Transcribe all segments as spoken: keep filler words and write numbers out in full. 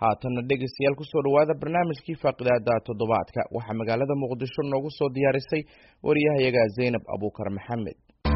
haatanna dhegeystayaal ku soo dhawaada barnaamijkii faaqidaada toddobaadka waxaa magaalada muqdisho noogu soo diyaarisay wariyahayaga Zainab Abuukar Maxamed.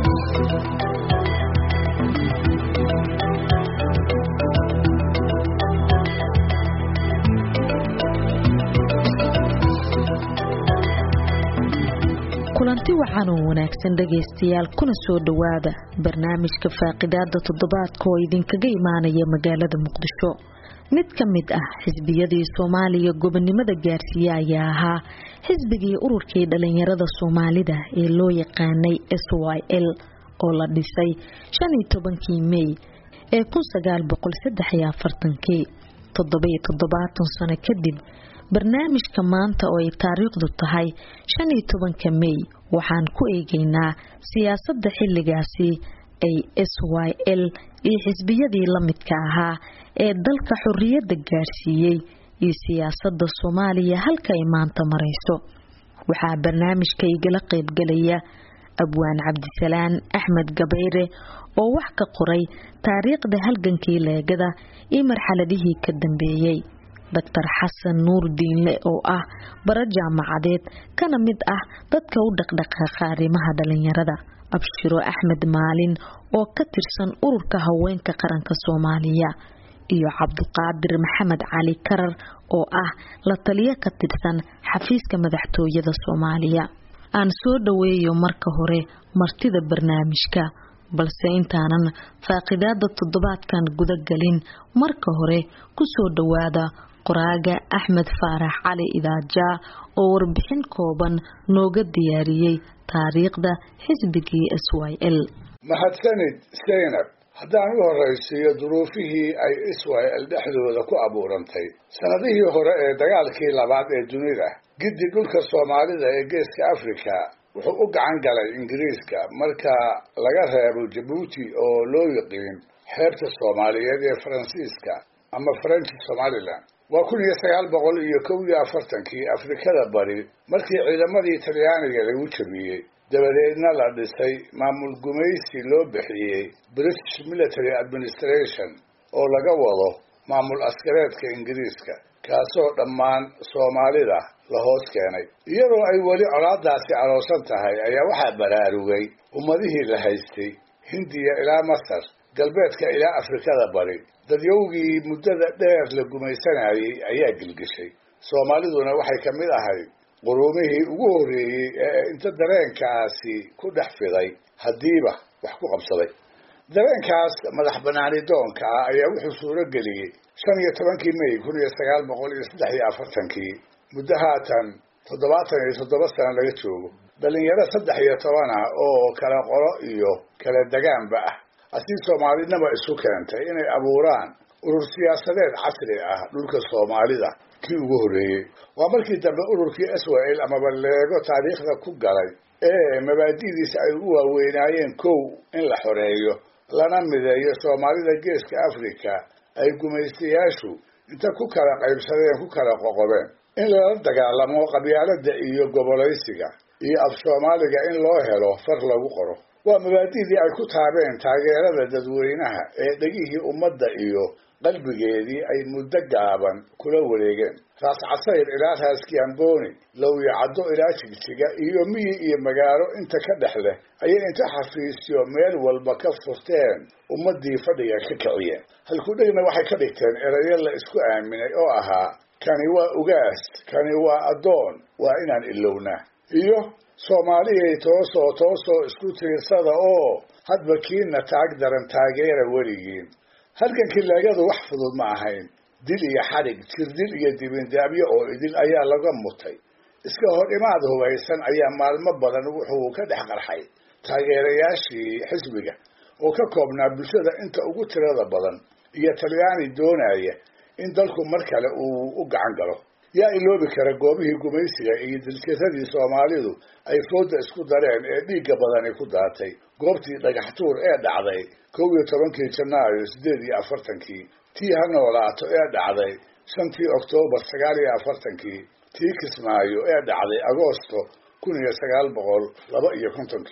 kulanti waxaan u wanaagsan dhageystayaal kuna soo dhawaada barnaamijka faaqidaada toddobaadka oo idinkaga imaanaya magaalada muqdisho. mid ka mid ah xisbiyadii Soomaaliya gobonimada gaarsiiya ayaa ahaa xisbigii ururkii dhalinyarada Soomaalida ee loo yaqaanay S Y L oo la dhisay shan iyo tobankii May ee kun sagaal boqol saddex iyo afartan-kii. toddoba iyo toddobaatan sano kadib barnaamijka maanta oo ay taariikhdu tahay shan iyo tobanka May waxaan ku eegaynaa siyaasadda xilligaasi ay S Y L iyo xisbiyadii la midka ahaa ee dalka xorriyadda gaarsiiyay iyo siyaasadda Soomaaliya halka ay maanta marayso. waxaa barnaamijka igala qayb galaya Abwaan Cabdisalaan Axmed Gabayre oo wax ka qoray taariikhda halgankii leegada iyo marxaladihii ka dambeeyay. Doctor Xasan Nuur Diinle oo ah bara jaamacadeed kana mid ah dadka u dhaqdhaqaaqa arrimaha dhalinyarada. Abshiro Axmed Maalin oo ka tirsan ururka haweenka qaranka Soomaaliya iyo Cabduqaadir Maxamed Cali Karar oo ah la taliye ka tirsan xafiiska madaxtooyada Soomaaliya. aan soo dhaweeyo marka hore martida barnaamijka balse intaanan faaqidaada toddobaadkan guda galin marka hore ku soo dhawaada qoraaga Axmed Faarax Cali Idaaja oo warbixin kooban nooga diyaariyay taariikhda xisbigii S Y L. mahadsanid Zainab. haddaan u horeysiiyo duruufihii ay S Y L dhexdooda ku abuurantay sanadihii hore ee dagaalkii labaad ee dunida giddi dhulka Soomaalida ee geeska Afrika wuxuu u gacan galay Ingiriiska marka laga reebo Djibouti oo loo yaqaan xeebta Soomaaliyeed ee Faransiiska ama French Somaliland. waa kun iyo sagaal boqol iyo kow iyo afartan-kii Afrikada Bari markii ciidamadii Talyaaniga lagu jabiyay dabadeedna la dhisay maamul gumaysi loo bixiyay British Military Administration oo laga wado maamul askareedka Ingiriiska kaasoo dhammaan Soomaalida la hoos keenay. iyadoo ay weli colaadaasi aroosan tahay ayaa waxaa baraarugay ummadihii la haystay Hindiya ilaa Masar galbeedka ilaa Afrikada Bari. dadyowgii muddada dheer la gumaysanayay ayaa gilgishay. Soomaaliduna waxay ka mid ahayd quruumihii ugu horreeyay ee inta dareenkaasi ku dhex fiday haddiiba wax ku qabsaday. dareenkaas madax banaani doonka ah ayaa wuxuu suuro geliyey shan iyo tobankii May kun iyo sagaal boqol iyo saddex iyo afartan-kii muddo haatan toddobaatan iyo toddoba sano laga joogo. dhalinyaro saddex iyo toban ah oo kala qolo iyo kala degaanba ah asii Soomaalinaba isu keentay inay abuuraan urur siyaasadeed casri ah dhulka Soomaalida kii ugu horreeyay. waa markii dambe ururkii S Y L ama baleego taariikhda ku galay ee mabaadi'diisa ay ugu waaweynaayeen kow in la xoreeyo lana mideeyo Soomaalida geeska Afrika ay gumaystayaashu inta ku kala qaybsadeen ku kala qoqobeen, in lala dagaalamo qabyaaladda iyo gobolaysiga iyo af Soomaaliga in loo helo far lagu qoro. waa mabaadi'dii ay ku taabeen taageerada dadweynaha ee dhegihii ummadda iyo qalbigeedii ay muddo gaaban kula wareegeen. raas casayr ilaa raas Kiamboni Lowya Caddo ilaa Jigjiga iyo miyi iyo magaalo inta ka dhex leh ayay inta xafiisyo meel walba ka furteen ummadii fadhiga ka kiciyeen. halkudhegna waxay ka dhigteen erayo la isku aaminay oo ahaa kani waa ugaas, kani waa addoon, waa inaan ilownaa, iyo Soomaaliyay toosoo toosoo isku tiirsada oo hadba kiina taag daran taageera weligiin. halgankii leegadu wax fudud ma ahayn. dil iyo xadhig, tirdil iyo dibindaabyo oo idil ayaa laga mutay. iska hor imaad hubaysan ayaa maalmo badan wuxuu ka dhex qarxay taageerayaashii xisbiga oo ka koobnaa bulshada inta ugu tirada badan iyo Talyaani doonaya in dalku mar kale uu u gacan galo. yaa iloobi kara goobihii gumaysiga iyo dilkiisadii Soomaalidu ay fooda isku dareen ee dhiigga badani ku daatay. goobtii dhagax tuur ee dhacday kow iyo tobankii Janaayo siddeed iyo afartan-kii, tii ha noolaato ee dhacday shantii Oktoobar sagaal iyo afartan-kii, tii Kismaayo ee dhacday Agoosto kun iyo sagaal boqol laba iyo konton-kii,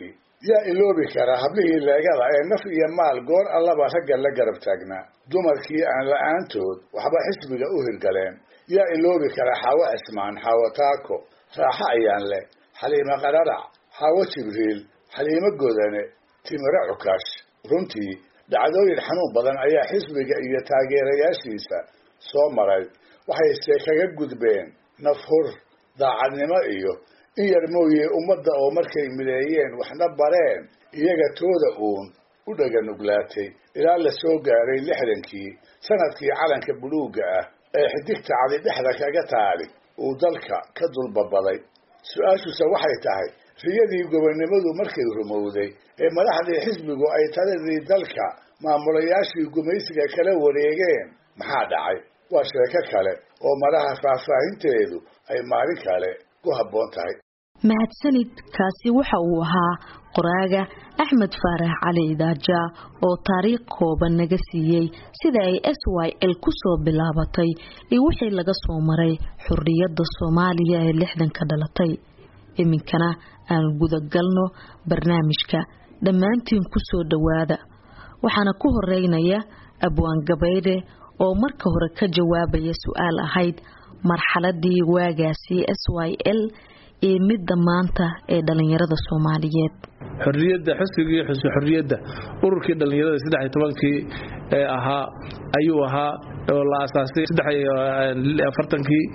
yaa iloobi kara hablihii leegada ee naf iyo maal goor allaba ragga la garab taagnaa dumarkii aan la-aantood waxba xisbiga u hirgaleen yaa iloobi kara xaawo cismaan xaawo taako raaxo ayaan leh xaliimo qararac xaawo jibriil xaliimo godane timiro cukaash runtii dhacdooyin xanuun badan ayaa xisbiga iyo taageerayaashiisa soo maray waxayse kaga gudbeen nafhur daacadnimo iyo in yar mooye ummadda oo markay mideeyeen waxna bareen iyaga tooda uun u dhaganuglaatay ilaa la soo gaaray lixdankii sanadkii calanka buluugga ah ee xidigta cadi dhexda kaga taali uu dalka ka dulbabaday su-aashuse waxay tahay riyadii gobonnimadu markay rumowday ee madaxdii xisbigu ay taladii dalka maamulayaashii gumaysiga kala wareegeen maxaa dhacay waa sheeko kale oo madaha faahfaahinteedu ay maalin kale ku habboon tahay. mahadsanid kaasi waxa uu ahaa qoraaga Axmed Faarax Cali Idaaja oo taariikh kooban naga siiyay sida ay S Y L ku soo bilaabatay iyo wixii laga soo maray xurriyadda Soomaaliya ee lixdan ka dhalatay. iminkana aan guda galno barnaamijka dhammaantiin ku soo dhawaada waxaana ku horeynaya Abwaan Gabayde oo marka hore ka jawaabaya su'aal ahayd marxaladii waagaasi S Y L ee midda maanta ee dhalinyarada Soomaaliyeed. xurriyadda xisbiga xisbi xurriyadda ururkii dhalinyarada saddex iyo tobankii ee ahaa ayuu ahaa oo la asaasay saddex iyo afartankii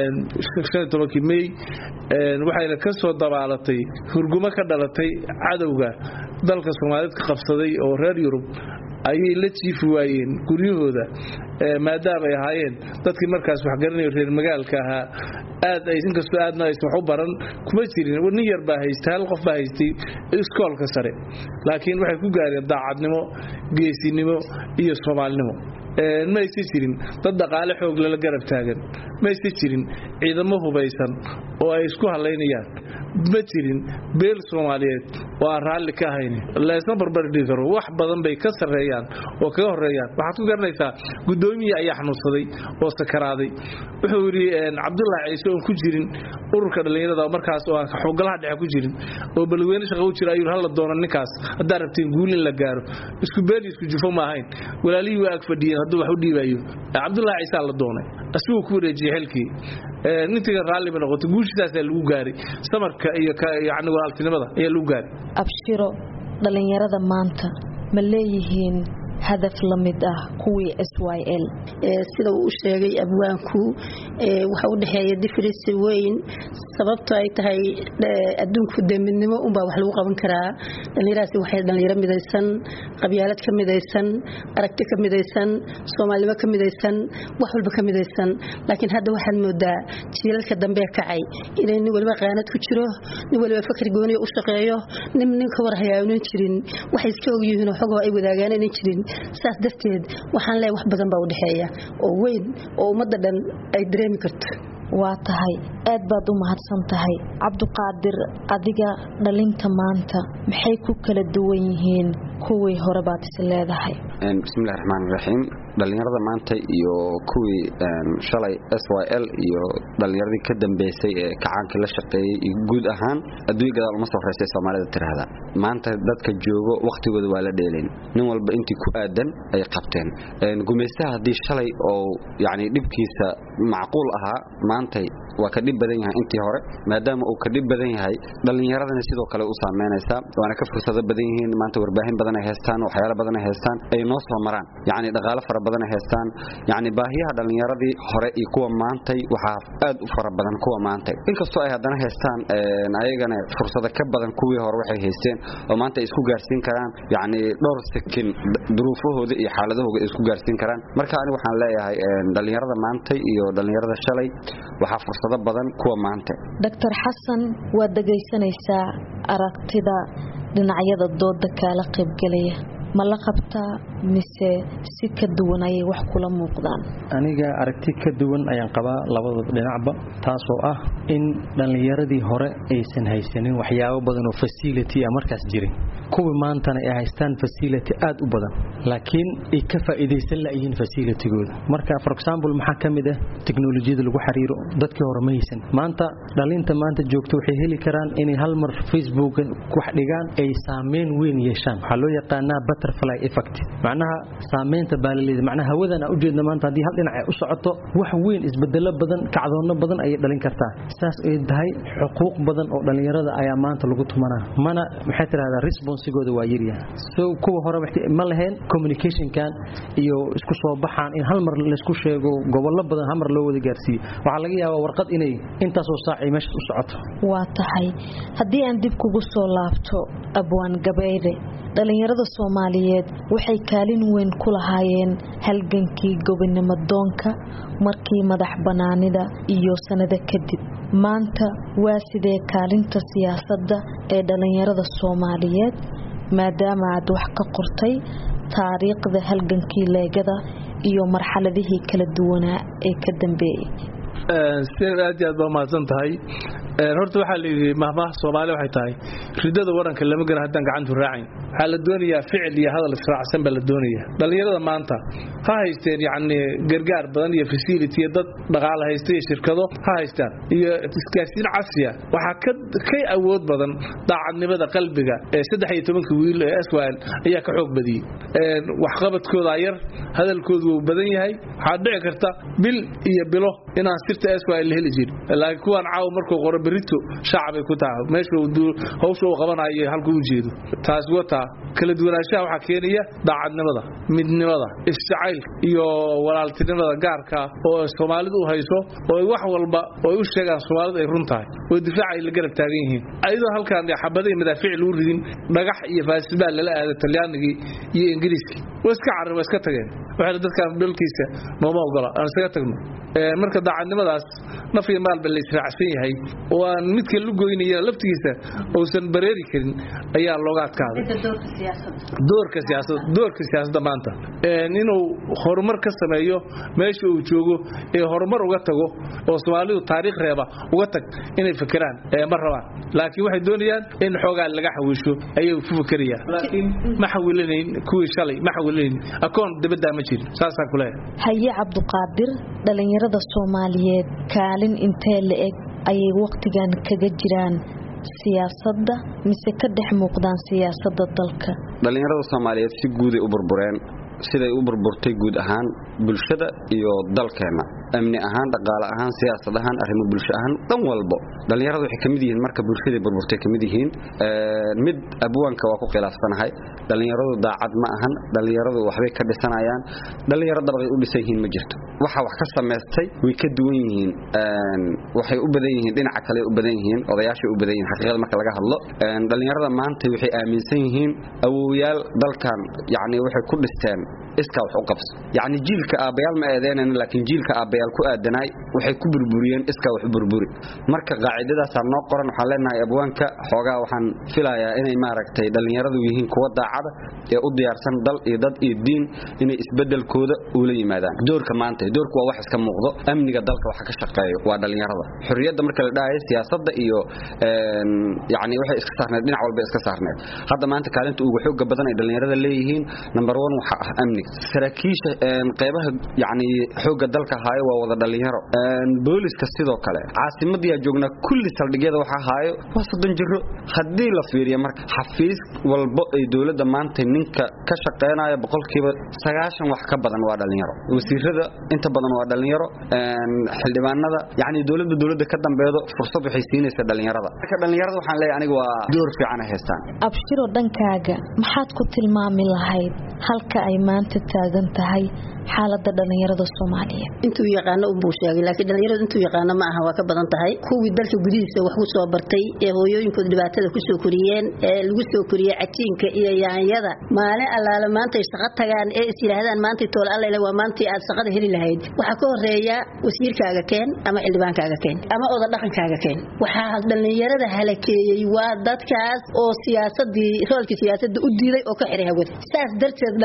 shan iyo tobankii May waxayna ka soo dabaalatay hurgumo ka dhalatay cadawga dalka Soomaaliyeed ka qabsaday oo reer Yurub ayay la jiifi waayeen guryahooda maadaama ay ahaayeen dadkii markaas wax garanay reer magaalka ahaa aad ay inkastoo aadna ay wax u baran kuma jirin nin yar baa haystay hal qof baa haystay iskoolka sare laakiin waxay ku gaareen daacadnimo geesinimo iyo Soomaalinimo ma aysan jirin dad dhaqaale xoog la garab taagan ma aysan jirin ciidamo hubaysan oo ay isku haleynayaan ma jirin beel Soomaaliyeed oo aan raalli ka ahayn la isma barbar dhigi karo wax badan bay ka sareeyaan oo kaga horeeyaan waxaad ku garanaysaa gudoomiye ayaa xanuunsaday oo sakaraaday wuxuu yiri Cabdullaahi Ciise oo ku jirin ururka dhalinyarada markaas oo aan xoogalaha dhexe ku jirin oo balweyne shaqo u jira ayuu hal doonan ninkaas hadaa rabtiin guul in la gaaro isku beel isku jufo ma ahayn walaalii waa ag fadhiyeen haduu wax u dhiibayo Cabdullaahi Ciise la doonay asuu ku wareejiyay xilkii ee nintiga raalli ba noqotay guushidaas ay lagu gaaray samarka iyo yaani walaaltinimada ay lagu gaaray. Abshiro dhalinyarada maanta ma leeyihiin hadaf la mid ah kuwii S Y L sida uu sheegay abwaanku waxa u dhaxeeya difference weyn sababtoo ay tahay adduunku deeminimo un baa wax lagu qaban karaa dhalinyarada waxay dhalinyaro midaysan qabyaalad ka midaysan aragti ka midaysan Soomaalnimo ka midaysan wax walba ka midaysan laakiin hadda waxaan moodaa jiilalka dambe kacay inay nin walba qaanad ku jiro nin walba fakar gooni u shaqeeyo nin nin ka war hayaanin jirin waxay iska og yihiin xogo ay wadaagaan inay jirin saas darteed waxaan leeyahay wax badan baa u dhaxeeya oo weyn oo ummadda dhan ay dareemi karto. waa tahay aad baad u mahadsan tahay Cabduqaadir adiga dhalinta maanta maxay ku kala duwan yihiin kuwii hore baad is leedahay? bismillaahir rahmaanir rahiim dhalinyarada maanta iyo kuwii shalay S Y L iyo dhalinyaradii ka dambeysay ee kacaanka la shaqeeyay iyo guud ahaan adduunka gadaal uma soo horeysay Soomaalida tirahada maanta dadka joogo waqtigooda waa la dheeleen nin walba intii ku aadan ay qabteen gumeystaha hadii shalay oo yaani dhibkiisa macquul ahaa maanta waa ka dib badan yahay intii hore maadaama uu ka dib badan yahay dhalinyaradana sidoo kale u saameynaysa waana ka fursado badan yihiin maanta warbaahin badan ay haystaan waxyaalo badan ay haystaan ay noo soo maraan yaani dhaqaale fara badan ay haystaan yaani baahiyaha dhalinyaradii hore iyo kuwa maanta waxa aad u fara badan kuwa maanta inkastoo ay hadana haystaan ayagana fursado ka badan kuwii hore waxay haysteen oo maanta ay isku gaarsiin karaan yaani dhowr sakin duruufahooda iyo xaaladahooda ay isku gaarsiin karaan marka anigu waxaan leeyahay dhalinyarada maanta iyo dhalinyarada shalay waxa fursado badan kuwa maanta. Doctor Xasan waa dhageysanaysaa aragtida dhinacyada dooda kala qayb galaya ma la qabtaa mise si ka duwan ayay wax kula muuqdaan? aniga aragti ka duwan ayaan qabaa labada dhinacba, taasoo ah in dhalinyaradii hore aysan haysanin waxyaabo badan oo facility ah markaas jirin, kuwii maantana ay haystaan facility aad u badan laakiin ay ka faa'iideysan laayihiin facilitygooda. marka for example maxaa ka mid ah teknolojiyada lagu xiriiro, dadkii hore ma haysan. maanta dhalinta maanta joogto waxay heli karaan inay hal mar Facebook wax dhigaan ay saameyn weyn yeeshaan. waxaa loo yaqaanaa butterfly effect, macnaha saameynta baalaleeda, macnaha hawadana u jeedna maanta haddii hal dhinac ay u socoto wax weyn isbedelo badan kacdoonno badan ayay dhalin kartaa. saas ay tahay xuquuq badan oo dhalinyarada ayaa maanta lagu tumanaa, mana maxay tiraahdaa responsigooda waa yaryahay. so kuwa hore ma lahayn communicationkan iyo isku soo baxaan in hal mar la isku sheego gobollo badan hal mar loo wada gaarsiiyo. waxaa laga yaabaa warqad inay intaas oo saac ay meesha u socoto. waa tahay haddii aan dib kugu soo laabto Abwaan Gabayre, dhalinyarada Soomaaliyeed waxay kaalin weyn ku lahaayeen halgankii gobonimo doonka markii madax banaanida iyo sanado kadib. maanta waa sidee kaalinta siyaasadda ee dhalinyarada Soomaaliyeed maadaama aad wax ka qortay taariikhda halgankii leegada iyo marxaladihii kala duwanaa ee ka dambeeyay? sida aad aad ba mahadsan tahay. horta waxa la yiri mahmaah Soomaali waxay tahay ridada waranka lama garan haddaan gacantu raacayn. waxa la doonayaa ficil iyo hadal israacsan baa la doonayaa. dhalinyarada maanta ha haysteen yacni gargaar badan iyo facility dad dhaqaale haystay shirkado ha haystaan iyo iskaasiin casriya. waxa ka kay awood badan daacadnimada qalbiga ee saddex iyo toban wiil ee S Y L ayaa ka xoog badiyay. wax qabadkooda yar, hadalkoodu uu badan yahay. waxa dhici karta bil iyo bilo inaan sirta S Y L heli jirin, laakiin kuwan caaw markuu qoro berito shacab ay ku tahay meesha uu hawsha uu qabanayo halka uu jeedo. taas wata kala duwanaanshaha waxa keenaya daacadnimada, midnimada, isjacayl iyo walaaltinimada gaarka oo Soomaalidu u hayso oo wax walba oo u sheegaan Soomaalidu ay runtahay oo difaac ay la garab taagan yihiin. ayadoo halkaan xabaday madaafiic lagu ridin dhagax iyo faasbaal la aado Talyaanigi iyo Ingiriiski way iska carab way iska tageen. waxa dadkan dalkiisa nooma ogola aan iska tagno. marka daacadnimadaas naf iyo maal bal israacsan yahay oo aan midka lu goynaya laftigiisa oo san bareeri karin ayaa looga adkaaday. doorka siyaasadda doorka siyaasadda maanta inuu horumar ka sameeyo meesha uu joogo ee horumar uga tago oo Soomaalidu taariikh reeba uga tag inay fikiraan ee mar rabaan, laakiin waxay doonayaan in xoogaa laga xawiisho ayay ku fikirayaan, laakiin ma xawilaneyn kuwii shalay ma xawilaneyn akoon dibadda ma jirin. saasaan ku leeyahay. Haye Cabduqaadir, dhalinyarada Soomaaliyeed kaalin intee la eg ayay waqtigan kaga jiraan siyaasadda mise ka dhex muuqdaan siyaasadda dalka? dhalinyarada Soomaaliyeed si guud ay u burbureen, siday u burburtay guud ahaan bulshada iyo dalkeena, amni ahaan, dhaqaale ahaan, siyaasad ahaan, arrimo bulsho ahaan, dhan walba dhalinyaradu waxay kamid yihiin marka bulshada burburtay kamid yihiin. mid abwaanka waa ku khilaafsanahay, dhalinyaradu daacad ma ahan, dhalinyaradu waxbay ka dhisanayaan, dhalinyarada dabaqay u dhisan yihiin ma jirto. waxa wax ka sameystay way ka duwan yihiin, waxay u badan yihiin dhinaca kale u badan yihiin, odayaasha u badan yihiin xaqiiqada marka laga hadlo. dhalinyarada maanta waxay aaminsan yihiin awooyaal dalkan yacni waxay ku dhisteen iska wax u qabso, yacni jiilka aabayaal ma eedeynayna laakiin jiilka aabayaal ku aadanay waxay ku burburiyeen iska wax burburi. marka qaacidadaas aan noo qoran waxaan leenahay abwaanka xoogaa waxaan filayaa inay maaragtay dhalinyaradu yihiin kuwa daacada ee u diyaarsan dal iyo dad iyo diin inay isbedelkooda ula yimaadaan. doorka maanta doorku waa wax iska muuqdo, amniga dalka waxa ka shaqeeyo waa dhalinyarada. xurriyadda marka la dhahayo siyaasadda iyo yacni waxay iska saarneed dhinac walba iska saarneed. hadda maanta kaalinta ugu xoogga badan ay dhalinyarada leeyihiin number one waxa ah amniga. saraakiisha qaybaha yacni xoogga dalka haayo waa wada dhalinyaro. booliska sidoo kale caasimadii joogna kulli saldhigyada waxa haayo waa soddon jiro. haddii la fiiriyo marka xafiis walba ay dawladda maanta ninka ka shaqeynaya boqolkiiba sagaashan wax ka badan waa dhalinyaro. wasiirada inta badan waa dhalinyaro. xildhibaanada yacni dawladda dawladda ka dambeedo fursad waxay siinaysaa dhalinyarada. marka dhalinyarada waxaan leeyahay aniga waa door fiican ay haystaan. Abshiro, dhankaaga maxaad ku tilmaami lahayd halka ay maanta taagan tahay xaaladda dhalinyarada Soomaaliyeed? intuu yaqaano u buu sheegay, laakiin dhalinyaradu intuu yaqaano ma aha, waa ka badan tahay. kuwii dalka gudihiisa wax ku soo bartay ee hooyooyinkooda dhibaatada ku soo koriyeen ee lagu soo koriyay cajiinka iyo yaanyada, maalin allaala maanta ay shaqo tagaan ee is yiraahdaan maanta tool alla ilaa waa maanta aad shaqada heli lahayd. waxa ka horeeya wasiirkaaga keen ama xildhibaankaaga keen ama oda dhaqankaaga keen. waxa dhalinyarada halakeeyay waa dadkaas oo siyaasadii roolkii siyaasadda u diiday oo ka xiray hawada. saas darteed dhalinyaro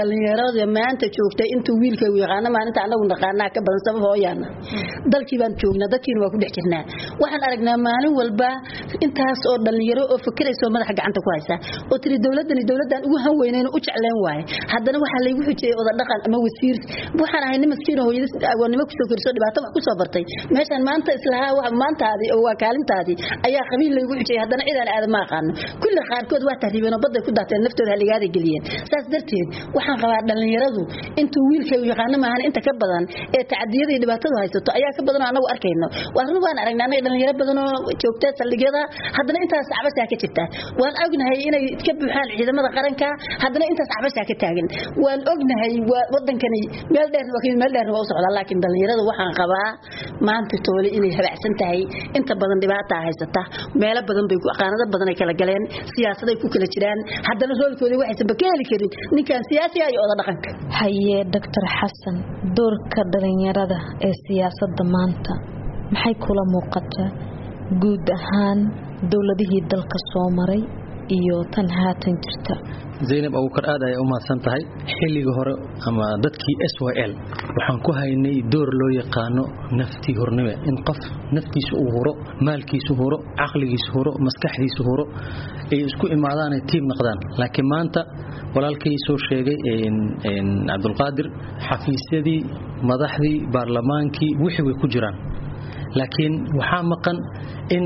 dhalinyarada maanta joogtay intuu wiilka uu yaqaan maalinta anagu naqaanaa ka badan sabab hooyana dalkii baan joognaa dadkiina waa ku dhex jirnaa waxaan aragnaa maalin walba intaas oo dhalinyaro oo fikirayso madaxa gacanta ku haysa oo tiri dawladdan dawladdan ugu han weyneen u jecleen waay haddana waxa la igu xujiyay wada dhaqan ama wasiir waxaan ahay nin maskiin oo hooyada agoonnimo ku soo korso dhibaato wax ku soo bartay meeshan maanta islaha wax maantaadi oo waa kaalintaadi ayaa qabiil la igu xujiyay haddana cidaan aad ma aqaan kulli qaarkood waa tahriibeen oo badda ku daateen naftooda haligaada geliyeen saas darteed waxaan qabaa dhalinyaradu intuu wiilka uu yaqaan maahan inta ka badan ee tacadiyada iyo dhibaatada haysato ayaa ka badan anagu arkayno waan waan aragnaa inay dhalinyaro badan oo joogta saldhigyada haddana intaas cabasha ka jirta waan ognahay inay ka buuxaan ciidamada qaranka haddana intaas cabasha ka taagan waan ognahay wadankani meel dheer waa meel dheer waa u socdaa laakiin dhalinyarada waxaan qabaa maanta toole inay habacsan tahay inta badan dhibaato haysata meelo badan bay ku aqaanada badan ay kala galeen siyaasad ay ku kala jiraan haddana roolkooda waxaysan bakeeli karin ninkan siyaasi ay wada dhaqanka haye doctor Xasan doorka dhalinyarada ee siyaasadda maanta maxay kula muuqataa guud ahaan dawladihii dalka soo maray iyo tan haatan jirta Zainab Abuukar aad ay u mahadsan tahay xilliga hore ama dadkii S Y L waxaan ku haynay door loo yaqaano nafti hornimo in qof naftiisa uu horo maalkiisa horo aqligiisa horo maskaxdiisa horo ay isku imaadaan team noqdaan laakiin maanta walaalkay soo sheegay in in Abdulqaadir xafiisyadii madaxdii baarlamaankii wixii way ku jiraan laakiin waxa maqan in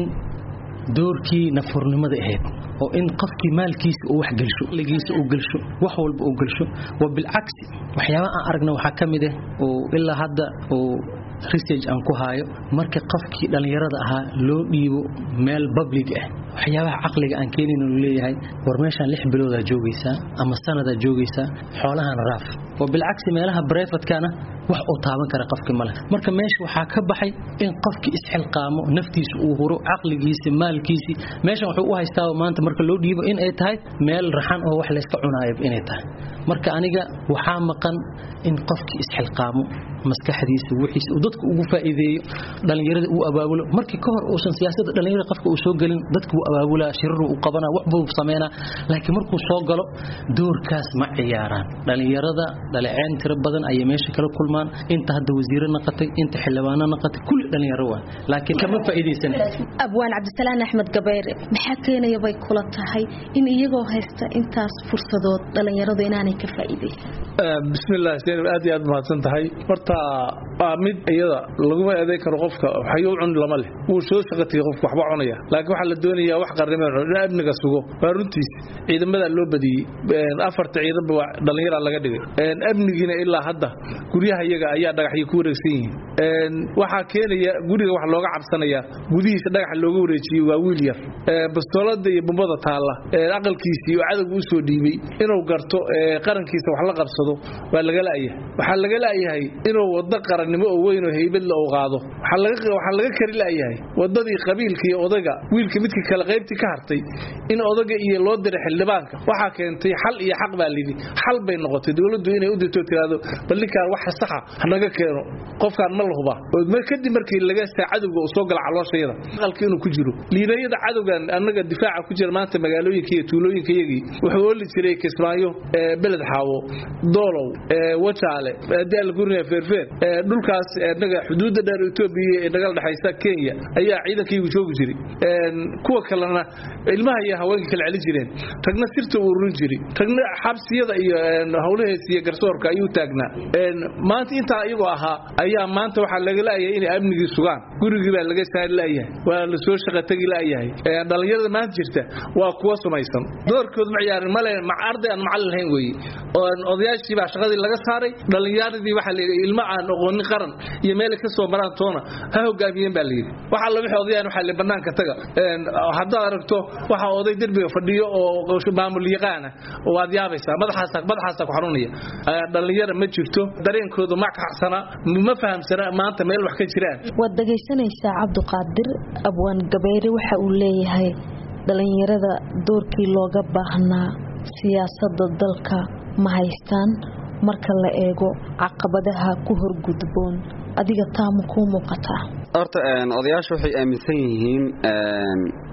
doorkii nafurnimada ahayd oo in qofkii maalkiisa uu wax galsho ligiisa uu galsho wax walba uu galsho wa bil aksi waxyaabaha aan aragna waxa kamid ah oo ilaa hadda oo research aan ku haayo marka qofkii dhalinyarada ahaa loo dhiibo meel public ah waxyaabaha aqliga aan keenin uu leeyahay war meeshan lix bilood ah joogaysa ama sanada joogaysa xoolahan raaf oo bil aksi meelaha private kana wax uu taaban kara qofkii male marka meesha waxa ka baxay in qofkii isxilqaamo naftiisa uu horo aqligiisa maalkiisa meeshan wuxuu u haystaa maanta marka loo dhiibo in ay tahay meel raxan oo wax la iska cunaayo inay tahay marka aniga waxa maqan in qofkii isxilqaamo maskaxdiisa wixiisa dadku ugu faa'iideeyo dhalinyarada uu abaabulo markii ka hor uusan siyaasadda dhalinyarada qofka uu soo galin dadku uu abaabula shirru uu qabana wax buu sameeyna laakiin markuu soo galo doorkaas ma ciyaaraan dhalinyarada dhaliceen tiro badan ay meesha kala kulmaan inta hadda wasiir naqatay inta xildhibaano naqatay kulli dhalinyaro waa laakiin kama faa'iideysan abwaan Cabdisalaan Axmed Gabayre maxaa keenaya bay kula tahay in iyagoo haysta intaas fursadood dhalinyaradu inaanay ka faa'iideysan bismillaah Zainab aad iyo aad mahadsan tahay horta mid iyada lagu eeday karo qofka waxa uu cun lama leh uu soo shaqatay qofka waxba cunaya laakiin waxa la doonayaa wax qarnimo amniga sugo waa runtiis ciidamada loo badiyay afarta ciidan dhalinyaro laga dhigay amnigiina ilaa hadda guriyaha iyaga ayaa dhagaxyo ku wareegsan yihiin waxa keenaya guriga wax looga cabsanaya gudihiisa dhagax looga wareejiyay waa wiil yar bastoolada iyo bombada taala aqalkiisii oo cadawga u soo dhiibay inuu garto qarankiisa wax la qabsado waa laga laayahay waxa laga laayahay inuu wada qarannimo oo weyn oo heybad la qaado waxa laga waxa laga kari laayahay wadadii qabiilka iyo odaga wiilka midkii kala qaybtii ka hartay in odaga iyo loo diray xildhibaanka waxa keentay xal iyo xaq baa lidii xal bay noqotay dawladdu inay u dirto tiraado ballikaan wax saxa hanaga keeno qofkaan ma lahuba oo mar kadib markii laga saacadowga oo soo gal calooshayda qalkii inuu ku jiro liinayada cadowgan anaga difaaca ku jira maanta magaalooyinka iyo tuulooyinka yagii wuxuu oo li jiray Kismaayo beled xaawo doolow wajaale dal gurniya feerfeer dhulkaas anaga xuduudda dheer Itoobiya ee nagal dhaxaysa Kenya ayaa ciidankii joogi jiray kuwa kalena ilmaha iyo haweenka kala celi jireen tagna sirta uu run jiray tagna xabsiyada iyo hawlaheeda iyo garsoorka ayuu taagnaa maanta inta iyagu ahaa ayaa maanta waxa laga leeyahay in amnigi sugaan gurigii baa laga saar leeyahay waa la soo shaqo tagi leeyahay dhalinyarada maanta jirta waa kuwa sumaysan doorkood ma ciyaarin male ma arday aan macallin lahayn weey oo odayaashii baa shaqadii laga saaray dhalinyaradii waxa la ilma aan aqoon qaran iyo meel ka soo maraan toona ha hogaamiyeen baa leeyahay waxa la wixii odayaan waxa la banaanka taga hadda aragto waxa oday darbiga fadhiyo oo maamul yaqaan oo aad yaabaysa madaxaas madaxaas ku xarunaya dhalinyaro ma jirto dareenkoodu ma ka xasana ma fahamsana maanta meel wax ka jiraan wad dhageysanaysaa Cabdiqaadir abwaan Gabayre waxa uu leeyahay dhalinyarada doorkii looga baahnaa siyaasadda dalka ma haystaan marka la eego caqabadaha ku horgudboon adiga taam ku muuqata horta odayaashu waxay aaminsan yihiin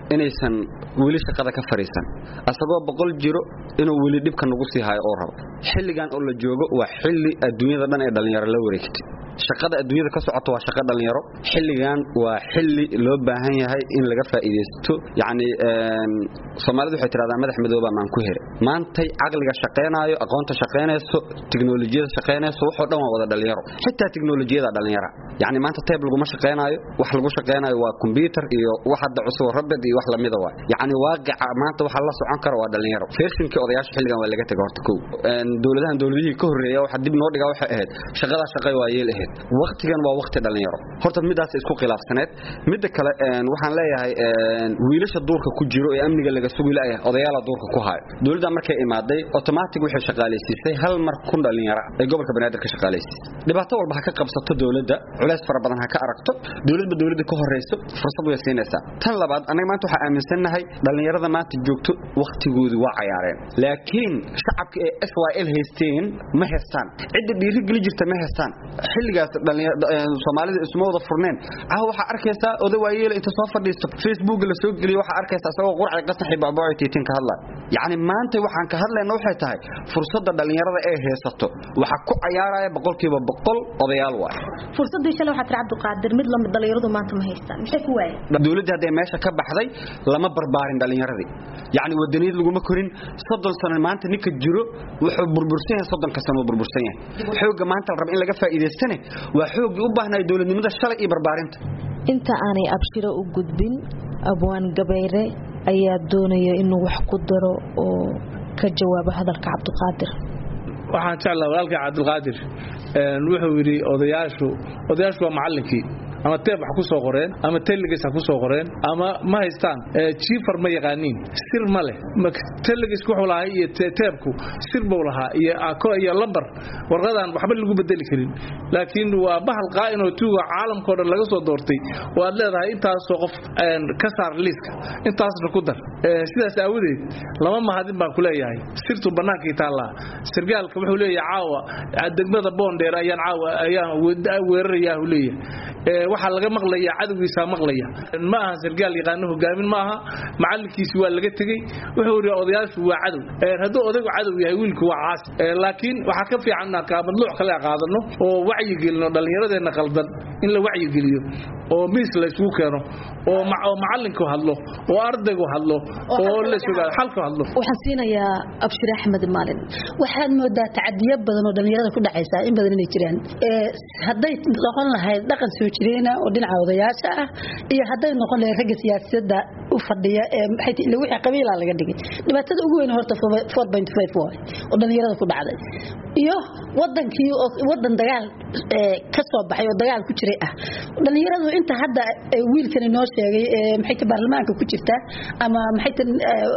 inaysan weli shaqada ka fariisan asagoo boqol jiro inuu weli dhibka nagu sii hayo oo rabo xilligan oo la joogo waa xilli adduunyada dhan ee dhalinyaro la wareegtay shaqada adduunyada ka socoto waa shaqo dhalinyaro xilligan waa xilli loo baahan yahay in laga faa'iideysto yaani een Soomaalidu waxay tiraahdaa madax madooba maan ku hire maantay aqliga shaqeynaayo aqoonta shaqeynayso tiknoolajiyada shaqeynayso wuxuu dhan waa wada dhalinyaro xitaa tiknoolajiyada dhalinyaro yaani maanta tayb lagu ma shaqeynaayo wax lagu shaqeynaayo waa computer iyo wax hadda cusub rabad iyo wax la mid ah yaani waaqica maanta waxa la socon karo waa dhalinyaro feersinkii odayaasha xilligan waa laga tagay horta kow een dawladahan dawladihii ka horeeyay waxa dib noo dhigaa waxa ahayd shaqada shaqay waa yeel ahayd waqtigan waa waqti dhalinyaro horta midaas isku khilaafsaneed mid kale een waxaan leeyahay een wiilasha duurka ku jiro ee amniga laga sugi laayay odayaala duurka ku hayo dawladda markay imaaday automatic waxay shaqaaleysiisay hal mar kun dhalinyaro ee gobolka banaadir ka shaqaaleysiisay dhibaato walba ha ka qabsato dawladda culays fara badan ha ka aragto dawladba dawladda ka horeyso fursad way siinaysaa tan labaad anaga maanta waxa aaminsanahay dhalinyarada maanta joogto waqtigoodu waa cayaareen laakiin shacabka ee S Y L haysteen ma haystaan cid dhiiri gali jirta ma haystaan xilligaas Soomaalida isma wada furneen ah waxa arkaysa oday waayeel inta soo fadhiisto Facebook la soo geliyo waxa arkaysa asagoo quracay qasaxi baabaay tiitin ka hadlay yaani maanta waxaan ka hadlaynaa waxay tahay fursadda dhalinyarada ee haysato waxa ku cayaaraya boqolkiiba boqol odayaal waa fursadii shalay waxa tir Cabdiqaadir mid lamid dhalinyaradu maanta ma haystaan maxay ku waayeen dawladda hadda meesha ka baxday lama barbaarin dhalinyaradii yaani wadaniyad lagu ma korin soddon sano maanta ninka jiro wuxuu burbursan yahay soddon ka sano burbursan yahay xooga maanta la rabo in laga faa'iideystane waa xoog u baahnay dawladnimada shalay iyo barbaarinta inta aanay abshiro u gudbin abwaan gabayre ayaa doonaya inuu wax ku daro oo ka jawaabo hadalka Cabdiqaadir waxaan jeclaa walaalka Cabdiqaadir een wuxuu yiri odayaashu odayaashu waa macallinkii ama teeb wax ku soo qoreen ama telegas wax ku soo qoreen ama ma haystaan chiefar ma yaqaaniin sir ma leh ma telegas ku xulahay iyo teebku sir buu lahaa iyo ako iyo lambar warqadan waxba lagu bedeli karin laakiin waa bahal qaa'in oo tuuga caalamka oo dhan laga soo doortay waad leedahay intaas soo qof ka saar liiska intaas ku dar sidaas aawadeed lama mahadin baan ku leeyahay sirtu banaanka taala sirgaalka wuxuu leeyahay caawa degmada Boondeer ayaan caawa ayaan weerarayaa u leeyahay waxa laga maqlaya cadawgiisa maqlaya ma aha sargaal yaqaan hogaamin ma aha macallinkiisa waa laga tagay wuxuu yiri odayaashu waa cadow ee haduu odaygu cadow yahay wiilku waa caas laakiin waxa ka fiican ka madluuc kale qaadano oo wacyi gelino dhalinyaradeenna qaldan in la wacyi geliyo oo miis la isku keeno oo macallinku hadlo oo ardaygu hadlo oo la sugaa xalku hadlo waxaan siinayaa Abshir Axmed Maalin waxaan moodaa tacadiyo badan oo dhalinyarada ku dhacaysa in badan inay jiraan ee haday noqon lahayd dhaqan soo jireena oo dhinaca odayaasha ah iyo haday noqon lahayd rag siyaasadda u fadhiya ee maxay tii wixii qabiil laga dhigay dhibaatada ugu weyn horta four point five oo dhalinyarada ku dhacday iyo wadankii oo wadan dagaal ee ka soo baxay oo dagaal ku jiray ah dhalinyaradu inta hadda wiilkan inoo sheegay ee maxay tii baarlamaanka ku jirta ama maxay tii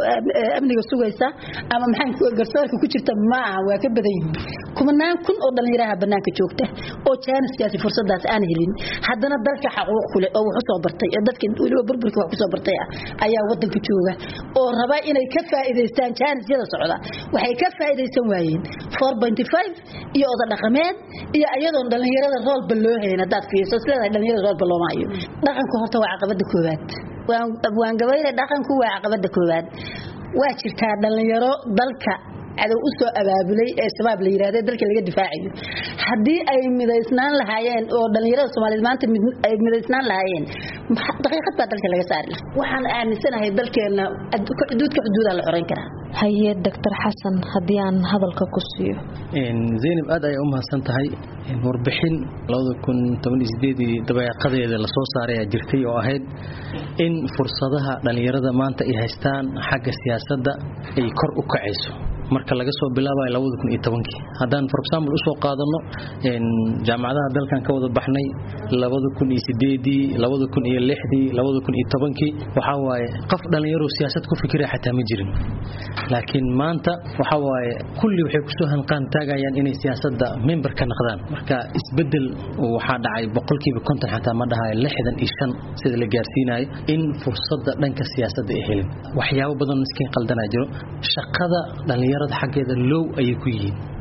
amniga sugaysa ama maxay garsoorka ku jirta ma waa ka badan yihiin kumanaan kun oo dhalinyarada banaanka joogta oo jaaniskaasi fursadaas aan helin haddana dalka xaquuq kule oo wuxuu soo bartay dadka waliba burburka wax ku soo bartay ayaa wadanka jooga oo raba inay ka faa'iideystaan jaanisyada socda waxay ka faa'iideysan waayeen four point five iyo oda dhaqameed iyo ayadoo dhalinyarada rool baloo hayna dad fiirso sida dhalinyarada rool baloo maayo dhaqanku horta waa caqabada koowaad waan waan gabayna dhaqanku waa caqabada koowaad waa jirtaa dhalinyaro dalka adow u soo abaabulay ee sabab la yiraahdo dalka laga difaaciyo hadii ay midaysnaan lahaayeen oo dhalinyarada Soomaaliyeed maanta ay midaysnaan lahaayeen daqiiqad baa dalka laga saari lahaa waxaan aaminsanahay dalkeena xuduudka xuduuda la xoreyn karaa haye Doctor Xasan hadii aan hadalka ku siiyo in Zainab aad ay u mahadsan tahay in warbixin laba kun toban iyo sideed dabaaqadeeda la soo saaray jirtay oo ahayd in fursadaha dhalinyarada maanta ay haystaan xagga siyaasadda ay kor u kacayso marka laga soo bilaabay laba kun iyo toban hadaan for example u soo qaadano in jaamacadaha dalkan ka wada baxnay laba kun iyo sideed laba kun iyo lix laba kun iyo toban waxa waaye qof dhalinyaro siyaasad ku fikiraya xataa ma jirin laakiin maanta waxa waaye kulli waxay ku soo hanqaan taagayaan inay siyaasadda member ka noqdaan marka isbedel waxa dhacay boqolkiiba konton xataa ma dhahay lixdan iyo shan sida la gaarsiinayo in fursadda dhanka siyaasadda ay helin waxyaabo badan miskiin qaldana jiro shaqada dhalinyarada xageeda low ay ku yihiin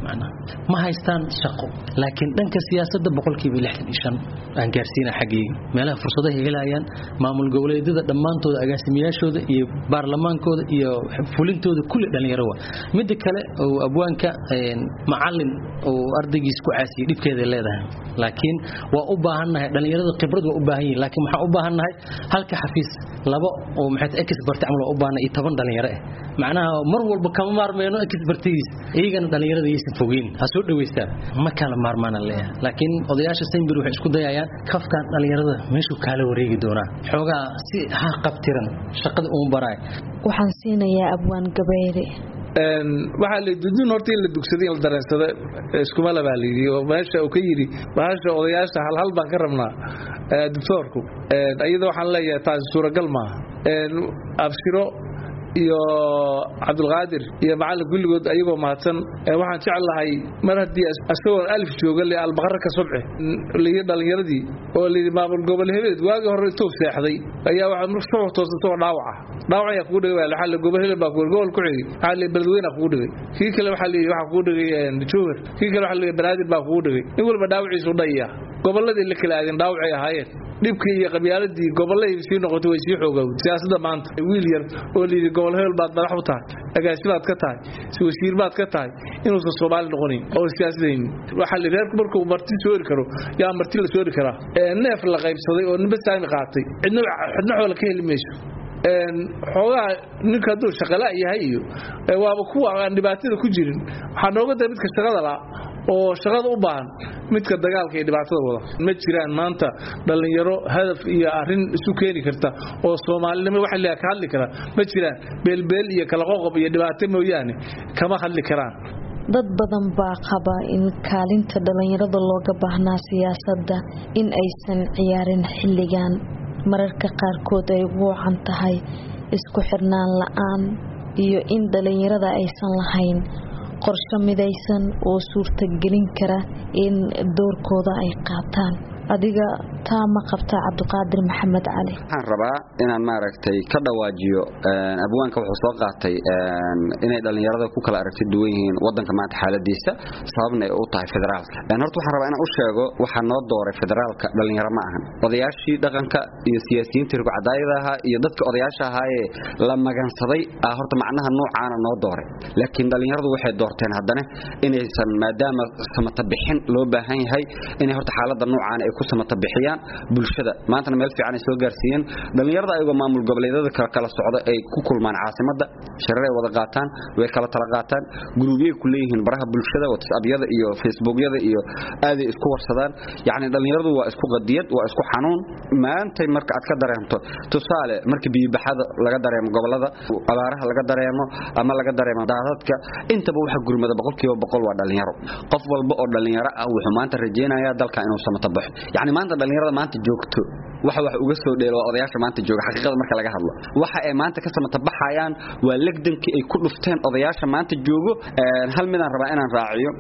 macnaha ma haystaan shaqo laakiin dhanka siyaasadda boqolkiiba lixdan iyo shan aan gaarsiina xaggii meelaha fursadaha helayaan maamul goboleedyada dhammaantooda agaasimayaashooda iyo baarlamaankooda iyo fulintooda kulli dhalinyaro waa midda kale oo abwaanka macallin oo ardaygiis ku caasiyo dhibkeeda leedahay laakiin waa u baahannahay dhalinyarada khibrad waa u baahan yihiin laakiin waxaan u baahannahay halka xafiis labo oo maxay expert amal u baahan iyo toban dhalinyaro ah macnaha mar walba kama maarmeeno expertise iyagana dhalinyarada aysan fogeyn ha soo dhaweystaan ma kala maarmaan leeyahay laakiin odayaasha Sainsbury waxay isku dayayaan kafkan dhalinyarada meeshu kala wareegi doonaa xoogaa si ha qabtiran shaqada uu baray waxaan siinayaa abwaan gabayre een waxa la dudin hortii la dugsaday la dareensada isku mala baalidi oo meesha uu ka yiri baasha odayaasha hal hal baan ka rabnaa doctorku een ayada waxaan leeyahay taas suuragal ma een abshiro iyo Abdul Qadir iyo macallin kulligood ayagoo mahadsan waxaan jecelahay mar hadii asagoo alif jooga le albaqara ka subci leeyahay dhalinyaradii oo leeyahay maamul gobol hebeed waagi hore intuu seexday ayaa waxa markuu soo toosto dhaawaca dhaawaca ku dhigay waxa la gobol hebeed baa gobol ku xigay waxa la beledweyna ku dhigay kii kale waxa leeyahay waxa ku dhigay joohar kii kale waxa leeyahay banaadir baa ku dhigay in walba dhaawaciisu dhaya goboladii la kala aadin dhaawacay ahaayeen dhibkii iyo qabyaaladii goboladii si noqotay way si xoogay siyaasadda maanta wiil yar oo leeyahay gobol heel baad madax u tahay agaasimaad ka tahay si wasiir baad ka tahay inuu Soomaali noqonin oo siyaasadeyn waxa la reerku markuu marti soo iri karo yaa marti la soo iri kara ee neef la qaybsaday oo ninba saami qaatay cidna xidna xoolo ka heli meesho een xogaa ninka dul shaqala yahay iyo waaba kuwa aan dhibaatada ku jirin waxa nooga damid ka shaqada la oo shaqada u baahan midka dagaalka iyo dhibaatada wada ma jiraan maanta dhalinyaro hadaf iyo arin isu keeni karta oo Soomaalnimo wax la ka hadli kara ma jiraan beelbeel iyo kala qoqob iyo dhibaato mooyaane kama hadli karaan dad badan baa qaba in kaalinta dhalinyarada looga baahnaa siyaasadda in aysan ciyaarin xilligan mararka qaarkood ay ugu wacan tahay isku xirnaan la'aan iyo in dhalinyarada aysan lahayn qorshe midaysan oo suurtagelin kara in doorkooda ay qaataan adiga taa ma qabta Cabdiqaadir Maxamed Cali waxaan rabaa inaan maaragtay ka dhawaajiyo abwaanka wuxuu soo qaatay inay dhalinyarada ku kala aragti duwan yihiin wadanka maanta xaaladiisa sababna ay u tahay federaalka aan horta waxaan rabaa inaan u sheego waxa noo dooray federaalka dhalinyaro ma ahan odayaashii dhaqanka iyo siyaasiyiinta ruuxa cadaayadaha iyo dadka odayaasha ahaa ee la magansaday ah horta macnaha noocaana noo dooray laakiin dhalinyaradu waxay doorteen haddana inaysan maadaama samata bixin loo baahan yahay inay horta xaaladda noocaana ku samata bixiyaan bulshada maanta meel fiican ay soo gaarsiiyeen dhalinyarada ayagoo maamul goboleedyada kala socda ay ku kulmaan caasimada sharar ay wada qaataan way kala tala qaataan guruubyo ku leeyihiin baraha bulshada WhatsApp-yada iyo Facebook-yada iyo aad ay isku warsadaan yaani dhalinyaradu waa isku qadiyad waa isku xanuun maanta marka aad ka dareento tusaale marka biyo baxada laga dareemo gobolada abaaraha laga dareemo ama laga dareemo daadadka intaba waxa gurmada boqolkiiba boqol waa dhalinyaro qof walba oo dhalinyaro ah wuxuu maanta rajeenayaa dalka inuu samata baxo يعني maanta dhalinyarada maanta joogto waxa wax uga soo dheelo odayaasha maanta jooga xaqiiqada marka laga hadlo waxa ay maanta ka samata baxayaan waa legdankii ay ku dhufteen odayaasha maanta joogo hal mid aan rabaa inaan raaciyo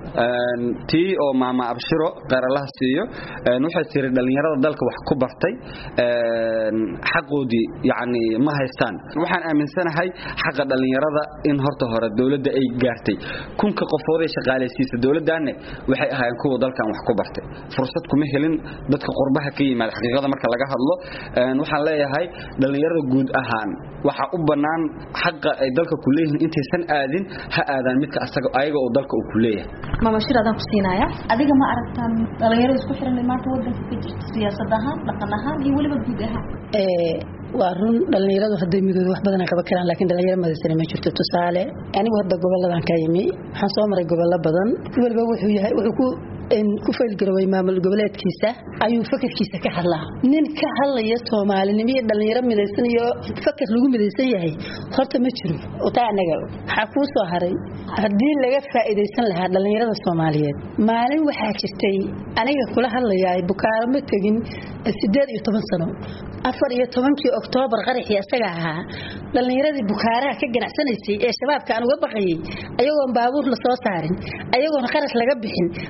tii oo maama abshiro qeeralaha siiyo waxay tiri dhalinyarada dalka wax ku bartay xaqoodii yani ma haystaan waxaan aaminsanahay xaqa dhalinyarada in horta hore dawladda ay gaartay kunka qofood ee shaqaaleysiisa dawladdaana waxay ahaayeen kuwa dalkan wax ku bartay fursad kuma helin dadka qurbaha ka yimaada xaqiiqada marka laga hadlo een waxaan leeyahay dhalinyarada guud ahaan waxa u banaan xaqa ay dalka ku leeyihiin intaysan aadin ha aadaan midka asaga ayaga oo dalka uu ku leeyahay mama shiraadan ku siinaya adiga ma aragtaan dhalinyarada isku xiran maanta wadanka ka jirta siyaasad ahaan dhaqan ahaan iyo waliba guud ahaan ee waa run dhalinyaradu hadday midooda wax badan ka bakaraan laakiin dhalinyaro madasana ma jirto tusaale anigu hadda goboladan ka yimi waxaan soo maray gobollo badan waliba wuxuu yahay wuxuu ku in ku fayl garaway maamul goboleedkiisa ayuu fikirkiisa ka hadlaa nin ka hadlaya Soomaalinimo iyo dhalinyaro midaysan iyo fikir lagu midaysan yahay horta ma jiro oo taa anaga waxa ku soo haray hadii laga faa'iideysan lahaa dhalinyarada Soomaaliyeed maalin waxa jirtay aniga kula hadlayay bukaaro ma tagin sideed iyo toban sano afar iyo tobankii Oktoobar qaraxii asaga ahaa dhalinyaradii bukaaraha ka ganacsanaysay ee shabaabka aan uga baqayay ayagoo baabuur la soo saarin ayagoo qarash laga bixin ayay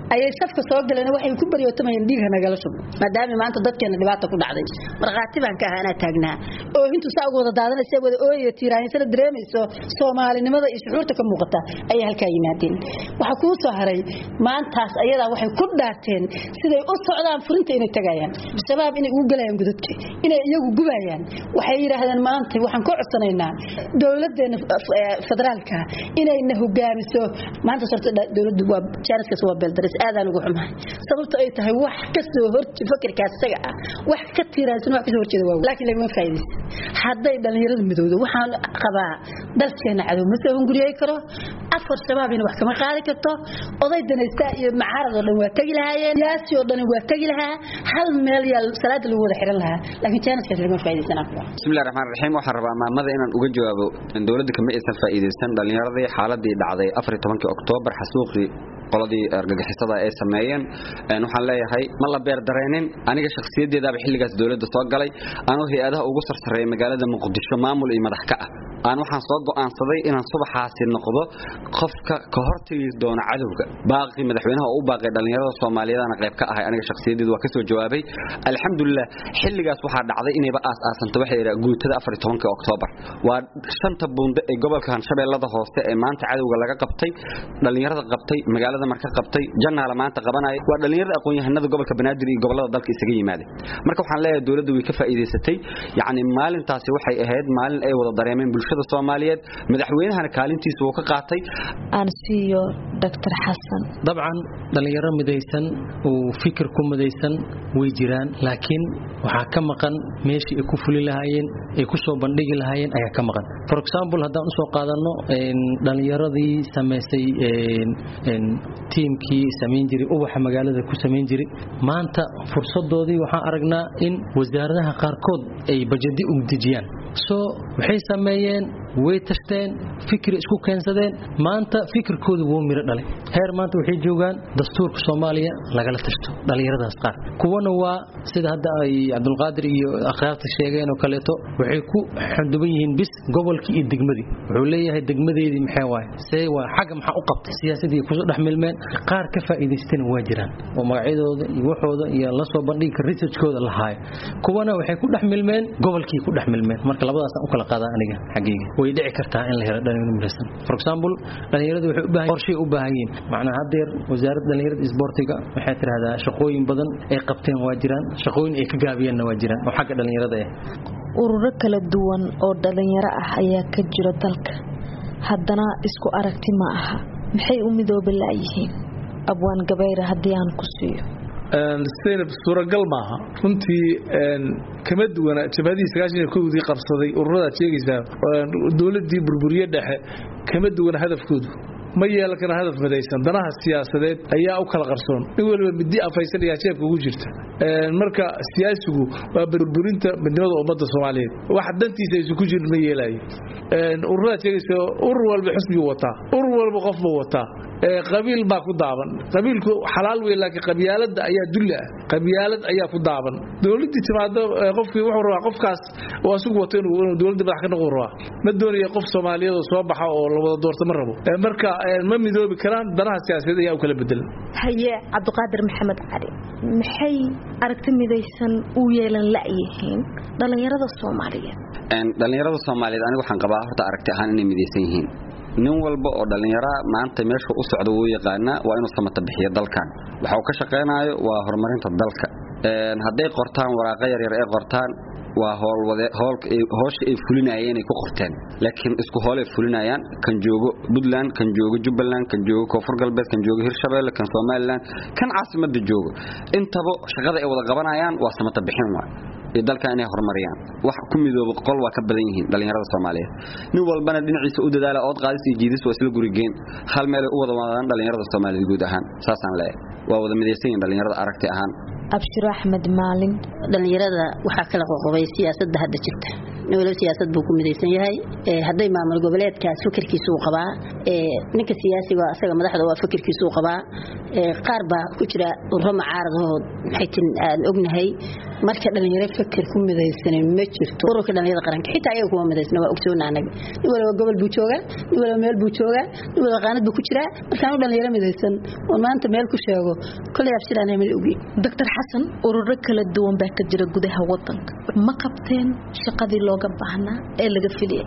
safka soo galayna waxay ku bariyootamayeen dhiig nagala shub maadaama maanta dadkeena dhibaato ku dhacday marqaati baan ka ahaana taagnaa oo intu saa ugu wada daadanaysa wada ooyo tiiraaysan dareemayso Soomaalinimada iyo shucuurta ka muuqata ay halka yimaadeen waxa ku soo haray maantaas ayada waxay ku dhaarteen siday u socdaan furinta inay tagayaan sabab inay u galayaan gudadka inay iyagu gubayaan waxay yiraahdeen maanta waxaan ku codsanaynaa dawladdeena federaalka inayna hogaamiso maanta sarta dawladdu waa jaarka soo beeldaris aadaan ugu xumahay sababta ay tahay wax ka soo horti fikirkaas isaga ah wax ka tiiraysan wax ka soo horjeeda waa laakiin laga faa'iideys haday dhalinyarada midowda waxaan qabaa dalkeena cadow ma soo hunguriyay karo afar shabaab in wax kama qaadi karto oday danaysta iyo macaarad oo dhan waa tagi lahaayeen yaasi oo dhan waa tagi lahaa hal meel yaal salaad lagu wada xiran lahaa laakiin jaaniska laga faa'iideysan bismillaahir rahmaanir rahiim waxaan rabaa maamada inaan uga jawaabo in dawladda kama aysan faa'iideysan dhalinyaradii xaaladii dhacday afar iyo tobankii Oktoobar xasuuqii qoladii argagixisada ay sameeyeen aan waxaan leeyahay ma la beer dareenin aniga shakhsiyadeeda xilligaas dawladda soo galay anoo hay'adaha ugu sarsareeyay magaalada Muqdisho maamul iyo madax ka ah aan waxaan soo go'aansaday inaan subaxaasi noqdo qofka ka hortagi doona cadawga baaqi madaxweynaha oo u baaqay dhalinyarada Soomaaliyeed aan qayb ka ahay aniga shakhsiyadeedu waa ka soo jawaabay alxamdulillah xilligaas waxa dhacday inay ba aasaasanto waxa yiraahdo guutada afar iyo tobankii Oktoobar waa shanta buunda ee gobolka Shabeellada Hoose ee maanta cadawga laga qabtay dhalinyarada qabtay magaalada marka qabtay jannaala maanta qabanay waa dhalinyarada aqoon-yahanada gobolka Banaadir iyo gobolada dalka isaga yimaadeen marka waxaan leeyahay dawladdu way ka faa'iideysatay yaani maalintaasi waxay ahayd maalin ay wada dareemeen bulshada Soomaaliyeed madaxweynahana kaalintiisa uu ka qaatay aan siiyo Doctor Xasan dabcan dhalinyaro midaysan oo fikir ku midaysan way jiraan laakiin waxa ka maqan meeshii ay ku fuli lahaayeen ay ku soo bandhigi lahaayeen ayaa ka maqan for example haddaan u soo qaadano dhalinyaradii sameysay een teamkii sameyn jiray ubaxa magaalada ku sameyn jiray maanta fursadoodii waxaan aragnaa in wasaaradaha qaarkood ay bajadi u dejiyaan soo waxay sameeyeen way tashteen fikir isku keensadeen maanta fikirkoodu wuu miro dhalay heer maanta waxay joogaan dastuurka Soomaaliya laga la tashto dhalinyaradaas qaar kuwana waa sida hadda ay Cabdulqaadir iyo aqraabta sheegeen oo kaleeto waxay ku xanduban yihiin bis gobolkii iyo degmadii wuxuu leeyahay degmadeedii maxay waay say waa xaq maxaa u qabtay siyaasadii ku soo dhaxmilmeen qaar ka faa'iideysteen waa jiraan oo magacyadooda iyo waxooda iyo la soo bandhig researchkooda la haayo kuwana waxay ku dhaxmilmeen gobolkii ku dhaxmilmeen marka labadaas aan u kala qaadaa aniga xaqiiqi way dhici kartaa in la helo dhalinyaro midaysan for example dhalinyaradu waxay u baahan qorshe u baahan yihiin macna hadeer wasaaradda dhalinyarada isboortiga waxay tiraahdaa shaqooyin badan ay qabteen waa jiraan shaqooyin ay ka gaabiyeen waa jiraan oo xagga dhalinyarada ah ururo kala duwan oo dhalinyaro ah ayaa ka jira dalka haddana isku aragti ma aha maxay u midooba laayihiin abwaan gabayra haddii aan ku siiyo Zainab suuragal maaha runtii kama duwana jabhadii sagaashan iyo kowdii qabsaday ururada sheegaysa dawladii burburiye dhexe kama duwana hadafkoodu ma yeelkan hadaf midaysan danaha siyaasadeed ayaa u kala qarsoon in waliba midi afaysan iyo jeebka ugu jirta marka siyaasigu waa burburinta midnimada ummadda Soomaaliyeed wax dantiisa ay ku jirma yeelay ururada sheegaysa urur walba xisbiga wata urur walba qof buu wata qabiil baa ku daaban qabiilku xalaal weey laakiin qabyaalada ayaa dulla qabyaalad ayaa ku daaban dawladii timaado qofkii wuxuu rabaa qofkaas oo asugu wato inuu dawladda madax ka noqdo rabaa ma doonayo qof Soomaaliyeed oo soo baxa oo la wada doorto ma rabo marka ma midoobi karaan danaha siyaasadeed ayaa u kala bedelan haye Cabdulqaadir Maxamed Cali maxay aragti midaysan u yeelan la'yihiin dhalinyarada Soomaaliyeed een dhalinyarada Soomaaliyeed anigu waxaan qabaa horta aragti ahaan inay midaysan yihiin nin walba oo dhalinyaro maanta meesha u socdo uu yaqaana waa inuu samata bixiyo dalkan waxa uu ka shaqeynayo waa horumarinta dalka een haday qortaan waraqo yar yar ee qortaan waa hool wada hoolka ay hoosh ay fulinayeen ay ku qorteen laakiin isku hool ay fulinayaan kan joogo Puntland kan joogo Jubbaland kan joogo Koonfur Galbeed kan joogo Hirshabeelle kan Somaliland kan caasimada joogo intaba shaqada ay wada qabanayaan waa samata bixin waa ee dalka inay horumariyaan wax ku midoobo qol waa ka badan yihiin dhalinyarada Soomaaliyeed nin walbana dhinaciisa u dadaala oo qaadis iyo jiidis waa isla gurigeen hal meel u wada wadaan dhalinyarada Soomaaliyeed guud ahaan saasaan leeyahay waa wada midaysan dhalinyarada aragti ahaan Abshir Ahmed Maalin dhalinyarada waxa kala qoqobay siyaasadda hadda jirta nolol siyaasad buu ku midaysan yahay ee haday maamul goboleedkaas fikirkiisu uu qabaa ee ninka siyaasiga asaga madaxda waa fikirkiisu uu qabaa ee qaar baa ku jira ururo mucaarado maxay tin aan ognahay marka dhalinyaro fikir ku midaysan ma jirto ururka dhalinyarada qaranka xitaa ayaga kuma midaysna waa ogsoon anaga nin walba gobol buu joogaa nin walba meel buu joogaa nin walba qaanad buu ku jiraa markaan dhalinyaro midaysan oo maanta meel ku sheego kulay abshiraan meel ugi Doctor Xasan ururo kala duwan baa ka jira gudaha wadanka ma qabteen shaqadii looga baahnaa ee laga filiyay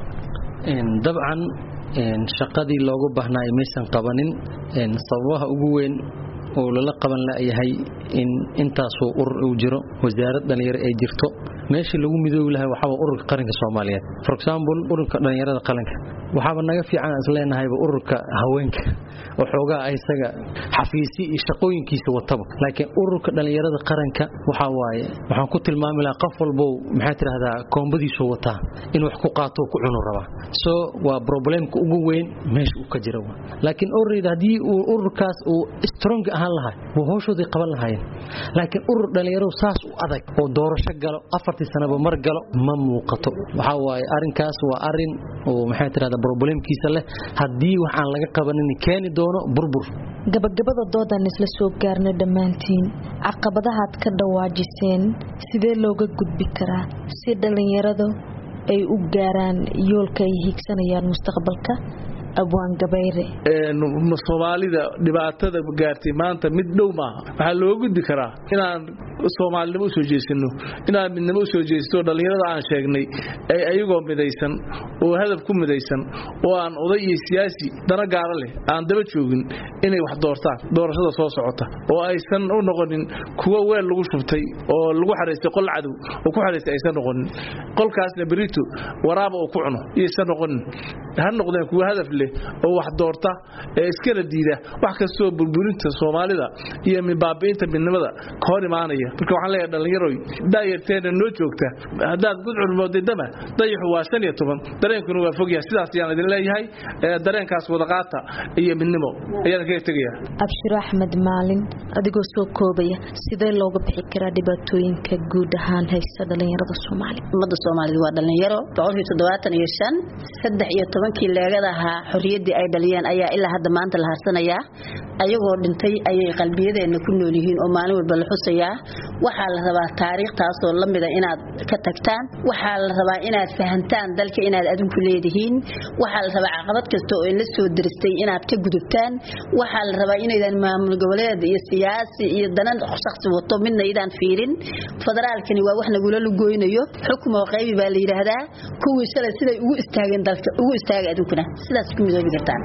in dabcan in shaqadii looga baahnaa aysan qabanin in sababaha ugu weyn oo la qaban la yahay in intaas oo urur u jiro wasaaradda dhalinyarada ay jirto meeshii lagu midoobi lahaa waxa waa ururka qaranka Soomaaliyeed for example ururka dhalinyarada qaranka waxa naga fiican isleenahay ururka haweenka oo xoogaa isaga xafiisi iyo shaqooyinkiisa wataba laakiin ururka dhalinyarada qaranka waxa waaye waxaan ku tilmaami lahaa qof walba maxay tiraahdaa koombadiisu wata in wax ku qaato ku cuno raba so waa problemka ugu weyn meesha uu ka jiro laakiin ururida hadii uu ururkaas uu strong ahaan lahaa wuu hawshoodii qaban lahaayeen laakiin urur dhalinyaro saas u adag oo doorasho galo afartii sanaba mar galo ma muuqato waxa waaye arinkaas waa arin oo maxay tiraahdaa problemkiisa leh hadii wax aan laga qabanin keeni doono burbur gabagabada doodan isla soo gaarnay dhamaantiin caqabadaha aad ka dhawaajiseen sidee looga gudbi karaa si dhalinyaradu ay u gaaraan yoolka ay higsanayaan mustaqbalka abwaan gabayre een Soomaalida dhibaatada gaartay maanta mid dhow ma waxa loo gudbi karaa inaan Soomaalida u soo jeesino inaan midnimo u soo jeesto dhalinyarada aan sheegnay ay ayagoo midaysan oo hadaf ku midaysan oo aan oday iyo siyaasi dana gaar leh aan daba joogin inay wax doortaan doorashada soo socota oo aysan u noqonin kuwa weel lagu shubtay oo lagu xareystay qol cadow oo ku xareystay aysan noqonin qolkaasna berito waraaba oo ku cuno aysan noqonin han noqdeen kuwa hadaf leh oo wax doorta ee iskala diida wax ka soo burburinta Soomaalida iyo midbaabiinta midnimada ka hor imaanaya marka waxaan leeyahay dhalinyaro daayirteena noo joogta hadaad gudcur moodidama dayaxu waa shan iyo toban dareenkuna waa fogyahay sidaas ayaan idin leeyahay dareenkaas wada qaata iyo midnimo ayaan ka tagayaa Abshir Ahmed Maalin adigoo soo koobaya sidee looga bixi karaa dhibaatooyinka guud ahaan haysta dhalinyarada Soomaaliya umada Soomaalida waa dhalinyaro boqol iyo toddobaatan iyo shan saddex iyo toban kii leegadaha xorriyadii ay dhaliyeen ayaa ilaa hadda maanta la harsanaya ayagoo dhintay ayay qalbiyadeena ku nool yihiin oo maalin walba la xusayaa waxa la rabaa taariikhtaas oo lamid ah inaad ka tagtaan waxa la rabaa inaad fahantaan dalka inaad adinku leedihiin waxa la rabaa caqabad kasta oo la soo diristay inaad ka gudubtaan waxa la rabaa inaydan maamul goboleed iyo siyaasi iyo danan shakhsi wato midna idaan fiirin federaalkani waa wax nagula lugooynayo xukum oo qaybi baa la yiraahdaa kuwii shalay siday ugu istaageen dalka ugu istaagay adunkuna sidaas ku midoobi kartaan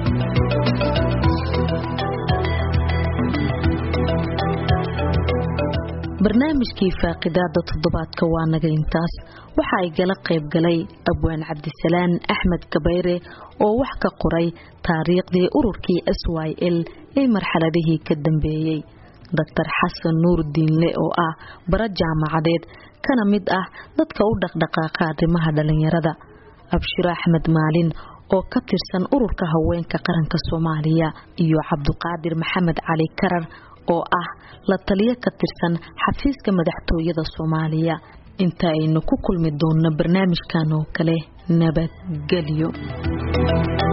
barnaamijkii faaqidaada toddobaadka waa naga intaas waxa ay gala qayb galay abwaan Cabdisalaan Axmed Gabayre oo wax ka qoray taariikhdii ururkii S Y L ee marxaladihii ka dambeeyay Doctor Xasan Nuur Diinle oo ah bara jaamacadeed kana mid ah dadka u dhaqdhaqaaqa arrimaha dhalinyarada Abshir Ahmed Maalin oo ka tirsan ururka haweenka qaranka Soomaaliya iyo Cabduqaadir Maxamed Cali Karar oo ah la taliye ka tirsan xafiiska madaxtooyada Soomaaliya inta aynu ku kulmi doonno barnaamijkan oo kale nabad gelyo.